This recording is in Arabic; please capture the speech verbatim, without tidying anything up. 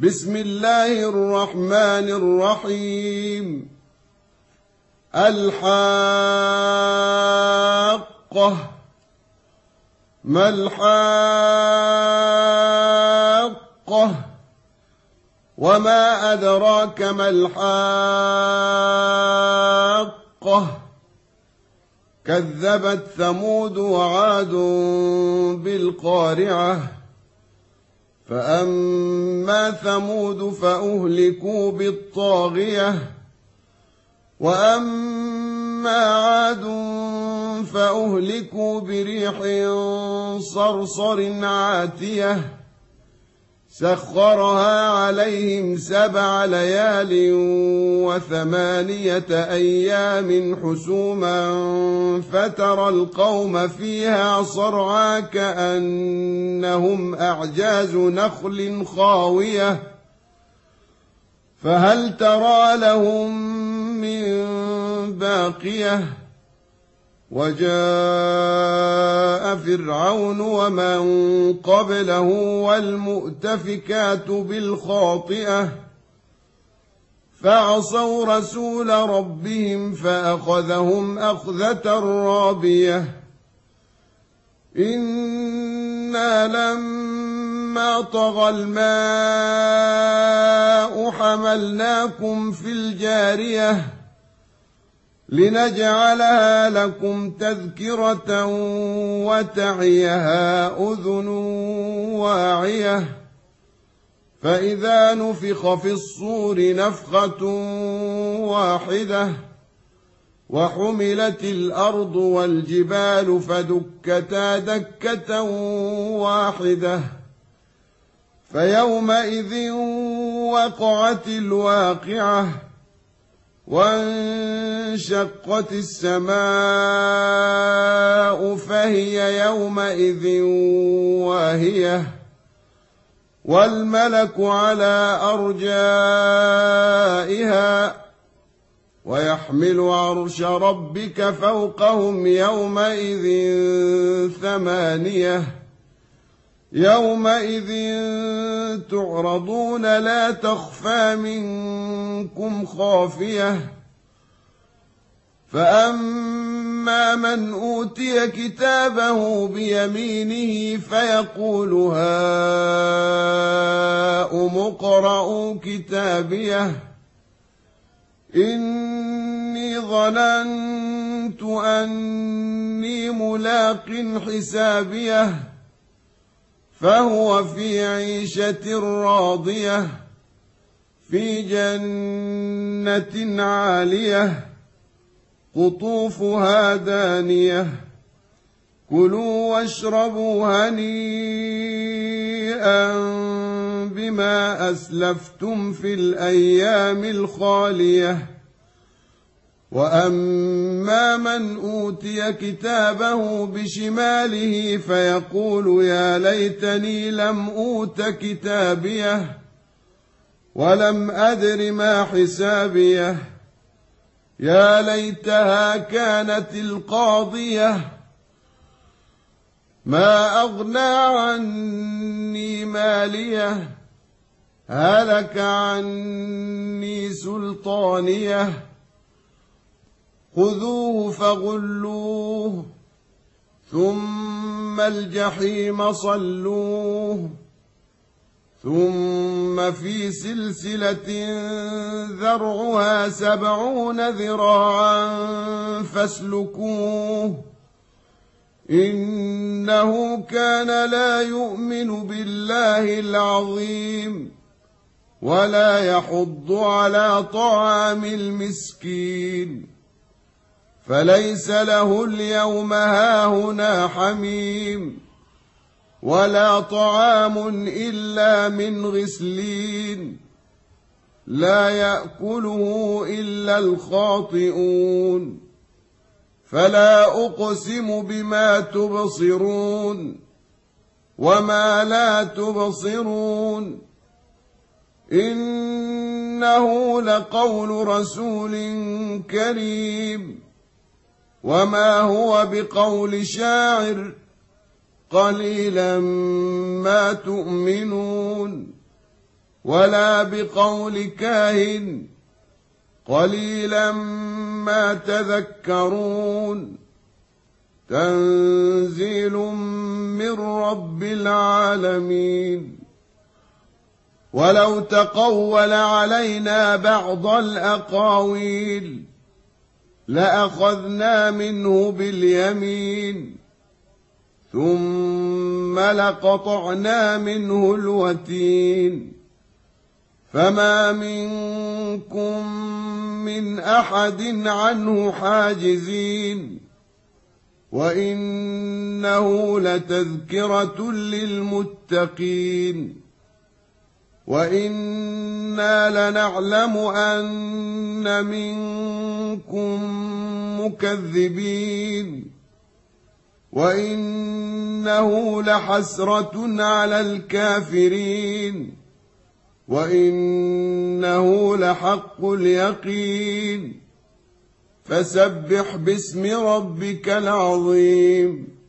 بسم الله الرحمن الرحيم. الحاقة. ما الحاقة؟ وما أدراك ما الحاقة؟ كذبت ثمود وعاد بالقارعة. فأما ثمود فأهلكوا بالطاغية، وأما عاد فأهلكوا بريح صرصر عاتية سخرها عليهم سبع ليال وثمانية أيام حسوما فترى القوم فيها صرعى كأنهم أعجاز نخل خاوية فهل ترى لهم من باقية. وجاء فرعون ومن قبله والمؤتفكات بالخاطئة فعصوا رسول ربهم فأخذهم أخذة رابية. إنا لما طغى الماء حملناكم في الجارية لنجعلها لكم تذكرة وتعيها أذن واعية. فإذا نفخ في الصور نفخة واحدة وحملت الأرض والجبال فدكتا دكة واحدة فيومئذ وقعت الواقعة وانشقت السماء فهي يومئذ واهية والملك على أرجائها ويحمل عرش ربك فوقهم يومئذ ثمانية. يومئذ تعرضون لا تخفى منكم خافية. فأما من أوتي كتابه بيمينه فيقول هاؤم اقرءوا كتابيه إني ظننت أني ملاق حسابيه فهو في عيشة راضية في جنة عالية قطوفها دانية. كلوا واشربوا هنيئا بما أسلفتم في الأيام الخالية. وأما من أوتي كتابه بشماله فيقول يا ليتني لم أوت كتابيه ولم أدر ما حسابيه يا ليتها كانت القاضية ما أغنى عني ماليه هلك عني سلطانيه خذوه فغلوه ثم الجحيم صلوه ثم في سلسلة ذرعها سبعون ذراعا فاسلكوه إنه كان لا يؤمن بالله العظيم ولا يحض على طعام المسكين فليس له اليوم هاهنا حميم ولا طعام إلا من غسلين لا يأكله إلا الخاطئون. فلا أقسم بما تبصرون وما لا تبصرون إنه لقول رسول كريم وما هو بقول شاعر قليلا ما تؤمنون ولا بقول كاهن قليلا ما تذكرون تنزيل من رب العالمين ولو تقول علينا بعض الأقاويل لأخذنا منه باليمين ثم لقطعنا منه الوتين فما منكم من أحد عنه حاجزين وإنه لتذكرة للمتقين وإنا لنعلم أن منكم مكذبين وإنه لحسرة على الكافرين وإنه لحق اليقين فسبح باسم ربك العظيم